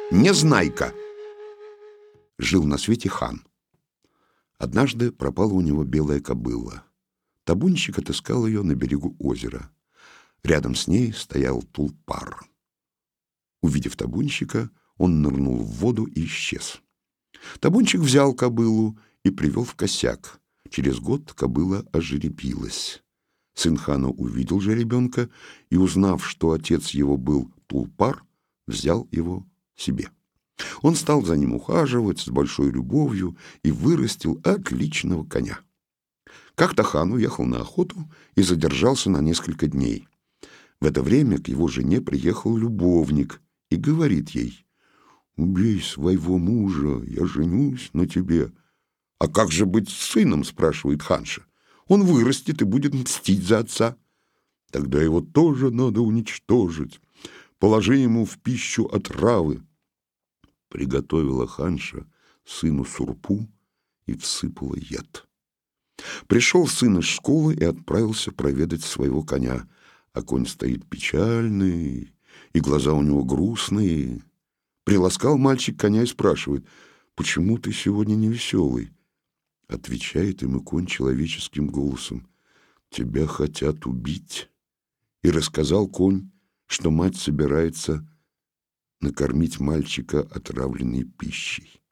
Незнайка. Жил на свете хан. Однажды пропала у него белая кобыла. Табунщик отыскал ее на берегу озера. Рядом с ней стоял Тулпар. Увидев табунщика, он нырнул в воду и исчез. Табунщик взял кобылу и привел в косяк. Через год кобыла ожеребилась. Сын хана увидел жеребенка и, узнав, что отец его был Тулпар, взял его себе. Он стал за ним ухаживать с большой любовью и вырастил отличного коня. Как-то хан уехал на охоту и задержался на несколько дней. В это время к его жене приехал любовник и говорит ей: «Убей своего мужа, я женюсь на тебе». «А как же быть с сыном?» — спрашивает ханша. «Он вырастет и будет мстить за отца». «Тогда его тоже надо уничтожить. Положи ему в пищу отравы». Приготовила ханша сыну сурпу и всыпала яд. Пришел сын из школы и отправился проведать своего коня, а конь стоит печальный, и глаза у него грустные. Приласкал мальчик коня и спрашивает: «Почему ты сегодня не веселый?» Отвечает ему конь человеческим голосом: «Тебя хотят убить». И рассказал конь, что мать собирается накормить мальчика отравленной пищей.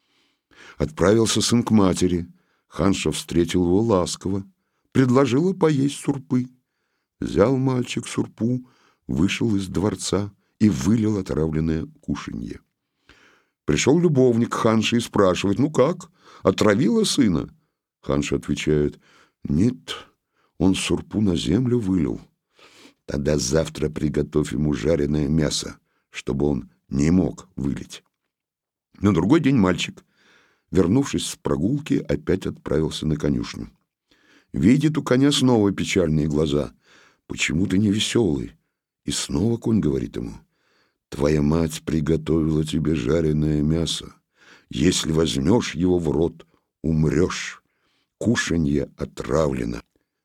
Отправился сын к матери. Ханша встретил его ласково, предложила поесть сурпы. Взял мальчик сурпу, вышел из дворца и вылил отравленное кушанье. Пришел любовник к ханше и спрашивает: «Ну как, отравила сына?» Ханша отвечает: «Нет, он сурпу на землю вылил». «Тогда завтра приготовь ему жареное мясо, чтобы он не мог вылить». На другой день мальчик, вернувшись с прогулки, опять отправился на конюшню. Видит у коня снова печальные глаза. «Почему ты не веселый?» И снова конь говорит ему: «Твоя мать приготовила тебе жареное мясо. Если возьмешь его в рот, умрешь. Кушанье отравлено».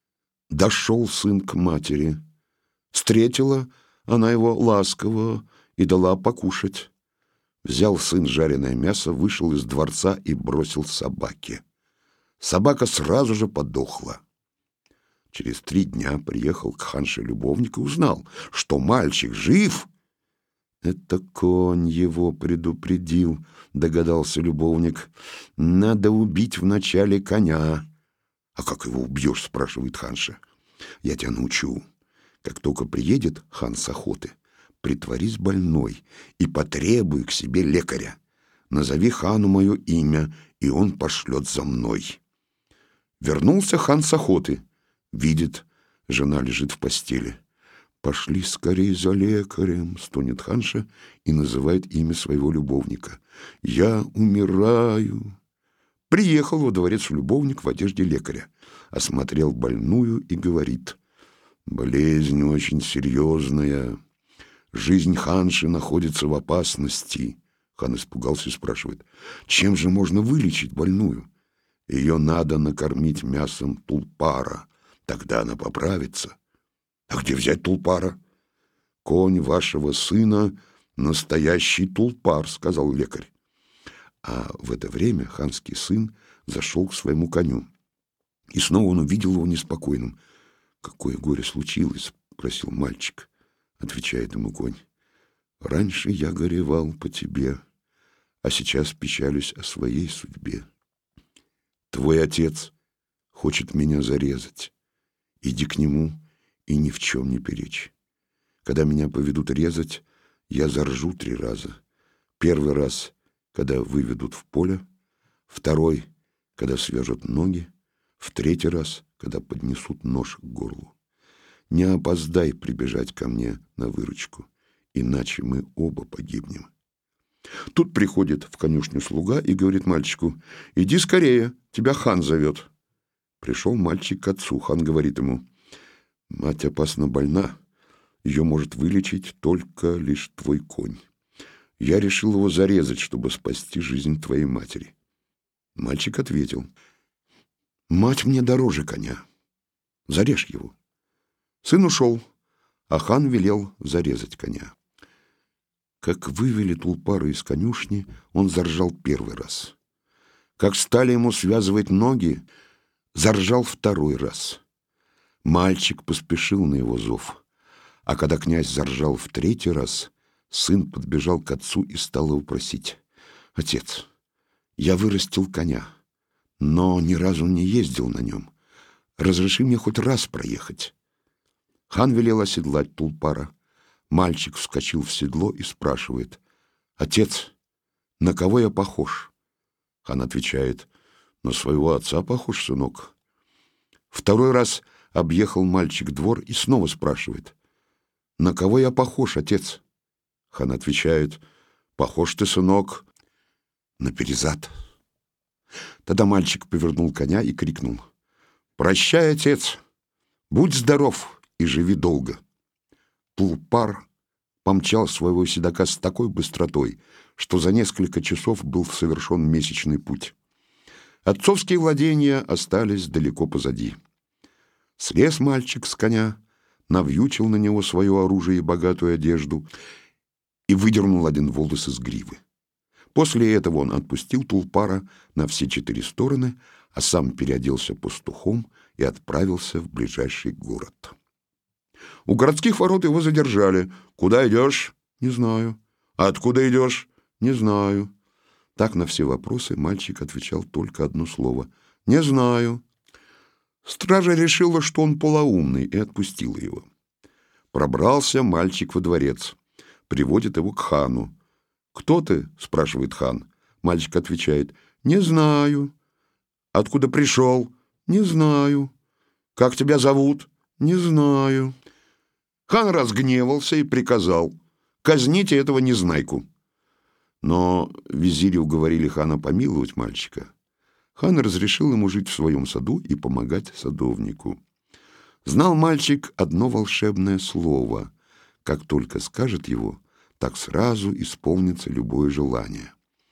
Дошел сын к матери. Встретила она его ласково и дала покушать. Взял сын жареное мясо, вышел из дворца и бросил собаке. Собака сразу же подохла. Через 3 дня приехал к ханше любовник и узнал, что мальчик жив. «Это конь его предупредил», — догадался любовник. «Надо убить вначале коня». «А как его убьешь?» — спрашивает ханша. «Я тебя научу. Как только приедет хан с охоты, притворись больной и потребуй к себе лекаря. Назови хану мое имя, и он пошлет за мной». Вернулся хан с охоты. Видит, жена лежит в постели. «Пошли скорее за лекарем», — стонет ханша и называет имя своего любовника. «Я умираю». Приехал во дворец любовник в одежде лекаря, осмотрел больную и говорит: «Болезнь очень серьезная. Жизнь ханши находится в опасности». Хан испугался и спрашивает: «Чем же можно вылечить больную?» «Ее надо накормить мясом Тулпара, тогда она поправится». «А где взять Тулпара?» «Конь вашего сына — настоящий Тулпар», — сказал лекарь. А в это время ханский сын зашел к своему коню. И снова он увидел его неспокойным. «Какое горе случилось?» — спросил мальчик. Отвечает ему конь: «Раньше я горевал по тебе, а сейчас печалюсь о своей судьбе. Твой отец хочет меня зарезать. Иди к нему и ни в чем не перечь. Когда меня поведут резать, я заржу 3 раза. Первый раз, когда выведут в поле, второй, когда свяжут ноги, в 3-й раз, когда поднесут нож к горлу. Не опоздай прибежать ко мне на выручку, иначе мы оба погибнем». Тут приходит в конюшню слуга и говорит мальчику: «Иди скорее, тебя хан зовет». Пришел мальчик к отцу. Хан говорит ему: «Мать опасно больна, ее может вылечить только лишь твой конь. Я решил его зарезать, чтобы спасти жизнь твоей матери». Мальчик ответил: «Мать мне дороже коня. Зарежь его». Сын ушел, а хан велел зарезать коня. Как вывели Тулпара из конюшни, он заржал первый раз. Как стали ему связывать ноги, заржал второй раз. Мальчик поспешил на его зов, а когда князь заржал в третий раз, сын подбежал к отцу и стал его просить: «Отец, я вырастил коня, но ни разу не ездил на нем. Разреши мне хоть раз проехать». Хан велел оседлать Тулпара. Мальчик вскочил в седло и спрашивает: «Отец, на кого я похож?» Хан отвечает: «На своего отца похож, сынок». Второй раз объехал мальчик двор и снова спрашивает: «На кого я похож, отец?» Хан отвечает: «Похож ты, сынок, на Перизат». Тогда мальчик повернул коня и крикнул: «Прощай, отец, будь здоров и живи долго». Тулпар помчал своего седока с такой быстротой, что за несколько часов был совершен месячный путь. Отцовские владения остались далеко позади. Слез мальчик с коня, навьючил на него свое оружие и богатую одежду и выдернул один волос из гривы. После этого он отпустил Тулпара на все 4 стороны, а сам переоделся пастухом и отправился в ближайший город. У городских ворот его задержали. «Куда идешь?» «Не знаю». «А откуда идешь?» «Не знаю». Так на все вопросы мальчик отвечал только одно слово: «Не знаю». Стража решила, что он полоумный, и отпустила его. Пробрался мальчик во дворец. Приводит его к хану. «Кто ты?» — спрашивает хан. Мальчик отвечает: «Не знаю». «Откуда пришел?» «Не знаю». «Как тебя зовут?» «Не знаю». Хан разгневался и приказал: «Казните этого незнайку». Но визири уговорили хана помиловать мальчика. Хан разрешил ему жить в своем саду и помогать садовнику. Знал мальчик одно волшебное слово: как только скажет его, так сразу исполнится любое желание.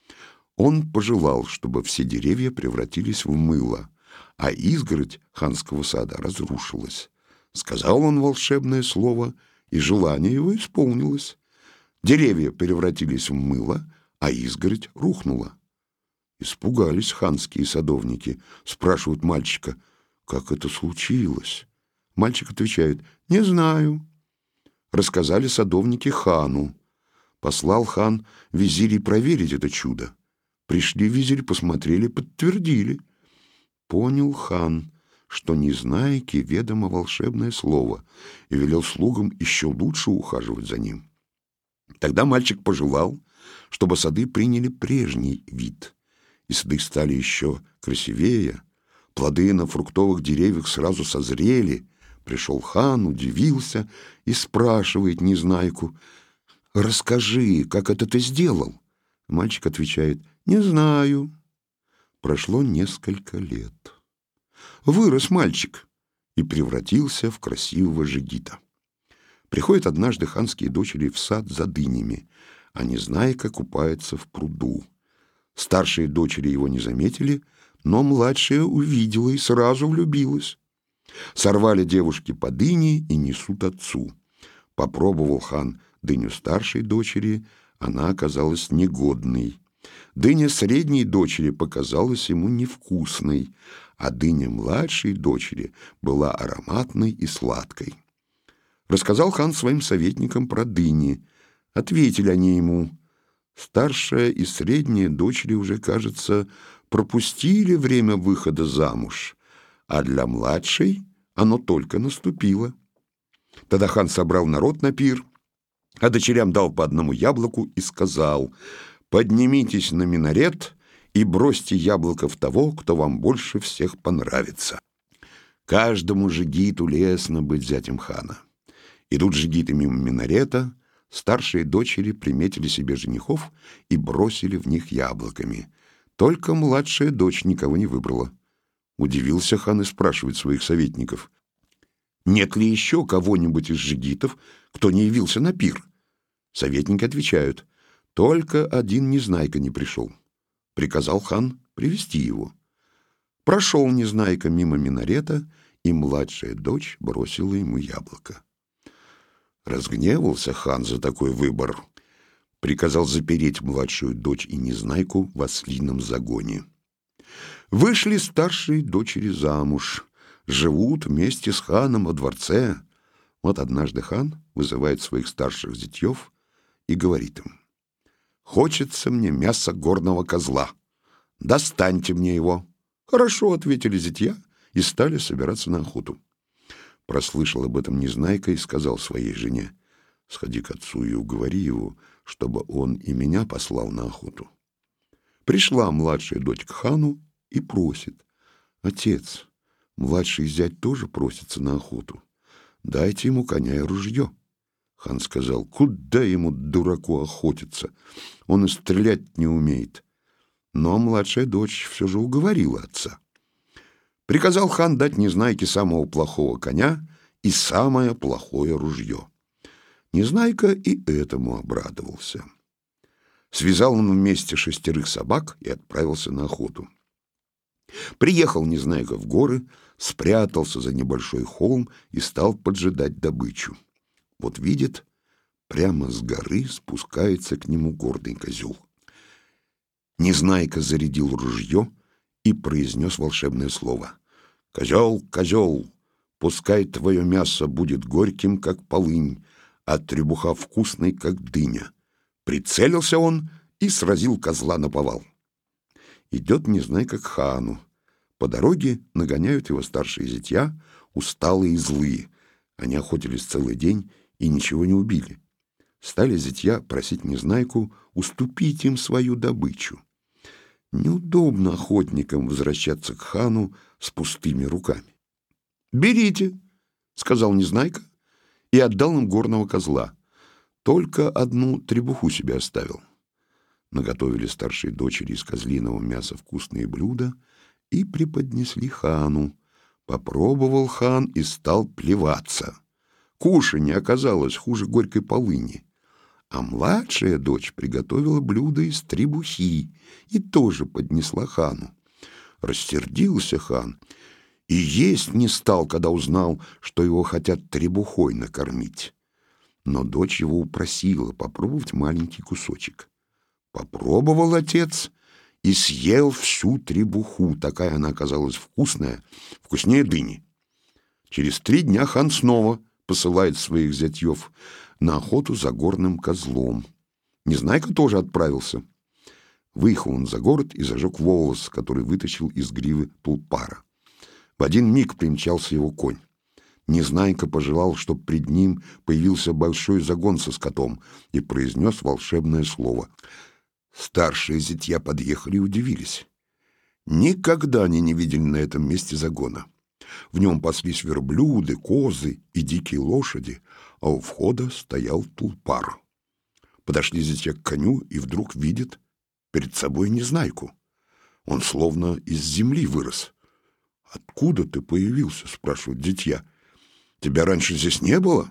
Он пожелал, чтобы все деревья превратились в мыло, а изгородь ханского сада разрушилась. Сказал он волшебное слово, и желание его исполнилось. Деревья превратились в мыло, а изгородь рухнула. Испугались ханские садовники, спрашивают мальчика: «Как это случилось?» Мальчик отвечает: «Не знаю». Рассказали садовники хану. Послал хан визирей проверить это чудо. Пришли визири, посмотрели, подтвердили. Понял хан, что незнайке ведомо волшебное слово, и велел слугам еще лучше ухаживать за ним. Тогда мальчик пожелал, чтобы сады приняли прежний вид, и сады стали еще красивее. Плоды на фруктовых деревьях сразу созрели. Пришел хан, удивился и спрашивает незнайку: «Расскажи, как это ты сделал?» Мальчик отвечает: «Не знаю». Прошло несколько лет. Вырос мальчик и превратился в красивого жигита. Приходят однажды ханские дочери в сад за дынями, а незнайка купается в пруду. Старшие дочери его не заметили, но младшая увидела и сразу влюбилась. Сорвали девушки по дыне и несут отцу. Попробовал хан дыню старшей дочери, она оказалась негодной. Дыня средней дочери показалась ему невкусной, а дыня младшей дочери была ароматной и сладкой. Рассказал хан своим советникам про дыни. Ответили они ему: «Старшая и средняя дочери уже, кажется, пропустили время выхода замуж, а для младшей оно только наступило». Тогда хан собрал народ на пир, а дочерям дал по одному яблоку и сказал: «Поднимитесь на минарет и бросьте яблоко в того, кто вам больше всех понравится». Каждому жигиту лестно быть зятем хана. Идут жигиты мимо минарета, старшие дочери приметили себе женихов и бросили в них яблоками. Только младшая дочь никого не выбрала. Удивился хан и спрашивает своих советников: «Нет ли еще кого-нибудь из жигитов, кто не явился на пир?» Советники отвечают: «Только один незнайка не пришел». Приказал хан привести его. Прошел незнайка мимо минарета, и младшая дочь бросила ему яблоко. Разгневался хан за такой выбор. приказал запереть младшую дочь и Незнайку в ослином загоне. Вышли старшие дочери замуж, живут вместе с ханом во дворце. Вот однажды хан вызывает своих старших зятьев и говорит им: «Хочется мне мяса горного козла. Достаньте мне его». «Хорошо», — ответили зятья и стали собираться на охоту. Прослышал об этом Незнайка и сказал своей жене: «Сходи к отцу и уговори его, чтобы он и меня послал на охоту». Пришла младшая дочь к хану и просит: «Отец, младший зять тоже просится на охоту. Дайте ему коня и ружье». Хан сказал: «Куда ему, дураку, охотиться? Он и стрелять не умеет». Но младшая дочь все же уговорила отца. Приказал хан дать Незнайке самого плохого коня и самое плохое ружье. Незнайка и этому обрадовался. Связал он вместе 6 собак и отправился на охоту. Приехал Незнайка в горы, спрятался за небольшой холм и стал поджидать добычу. Вот видит, прямо с горы спускается к нему гордый козел. Незнайка зарядил ружье и произнес волшебное слово: «Козел, козел, пускай твое мясо будет горьким, как полынь, а требуха вкусной, как дыня». Прицелился он и сразил козла наповал. Идет Незнайка к хану. По дороге нагоняют его старшие зятья, усталые и злые. Они охотились целый день и ничего не убили. Стали зятья просить Незнайку уступить им свою добычу. Неудобно охотникам возвращаться к хану с пустыми руками. «Берите», — сказал Незнайка и отдал им горного козла. Только одну требуху себе оставил. Наготовили старшие дочери из козлиного мяса вкусные блюда и преподнесли хану. Попробовал хан и стал плеваться. Кушанье оказалось хуже горькой полыни. А младшая дочь приготовила блюдо из требухи и тоже поднесла хану. Рассердился хан и есть не стал, когда узнал, что его хотят требухой накормить. Но дочь его упросила попробовать маленький кусочек. Попробовал отец и съел всю требуху. Такая она оказалась вкусная, вкуснее дыни. Через 3 дня хан снова посылает своих зятьев на охоту за горным козлом. Незнайка тоже отправился. Выехал он за город и зажег волос, который вытащил из гривы Тулпара. В один миг примчался его конь. Незнайка пожелал, чтоб пред ним появился большой загон со скотом, и произнес волшебное слово. Старшие зятья подъехали и удивились. Никогда они не видели на этом месте загона. В нем паслись верблюды, козы и дикие лошади, а у входа стоял Тулпар. Подошли зятья к коню и вдруг видят перед собой Незнайку. Он словно из земли вырос. «Откуда ты появился?» — спрашивают зятья. «Тебя раньше здесь не было?»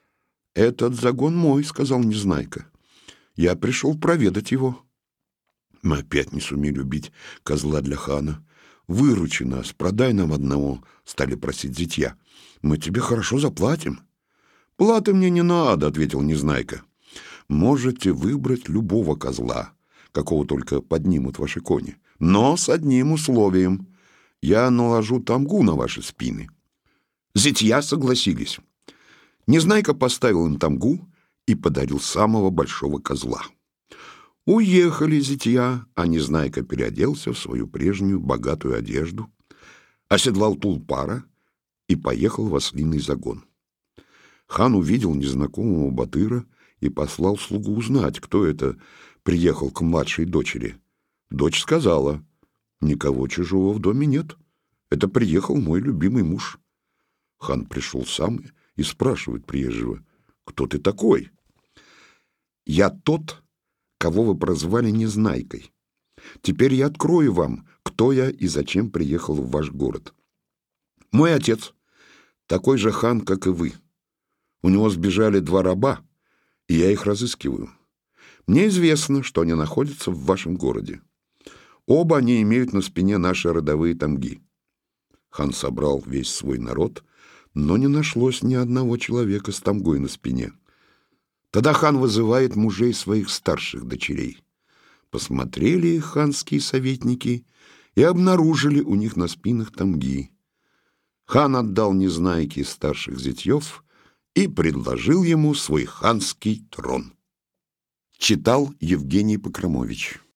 «Этот загон мой», — сказал Незнайка. «Я пришел проведать его». «Мы опять не сумели убить козла для хана. Выручи нас, продай нам одного», — стали просить зятья. «Мы тебе хорошо заплатим». «Платы мне не надо», — ответил Незнайка. «Можете выбрать любого козла, какого только поднимут ваши кони, но с одним условием. Я наложу тамгу на ваши спины». Зятья согласились. Незнайка поставил им тамгу и подарил самого большого козла. Уехали зятья, а Незнайка переоделся в свою прежнюю богатую одежду, оседлал Тулпара и поехал в ослиный загон. Хан увидел незнакомого батыра и послал слугу узнать, кто это приехал к младшей дочери. Дочь сказала: «Никого чужого в доме нет. Это приехал мой любимый муж». Хан пришел сам и спрашивает приезжего: «Кто ты такой?» «Я тот, кого вы прозвали Незнайкой. Теперь я открою вам, кто я и зачем приехал в ваш город. Мой отец такой же хан, как и вы. У него сбежали 2 раба, и я их разыскиваю. Мне известно, что они находятся в вашем городе. Оба они имеют на спине наши родовые тамги». Хан собрал весь свой народ, но не нашлось ни одного человека с тамгой на спине. Тогда хан вызывает мужей своих старших дочерей. Посмотрели их ханские советники и обнаружили у них на спинах тамги. Хан отдал Незнайке старших зятьев и предложил ему свой ханский трон. Читал Евгений Покромович.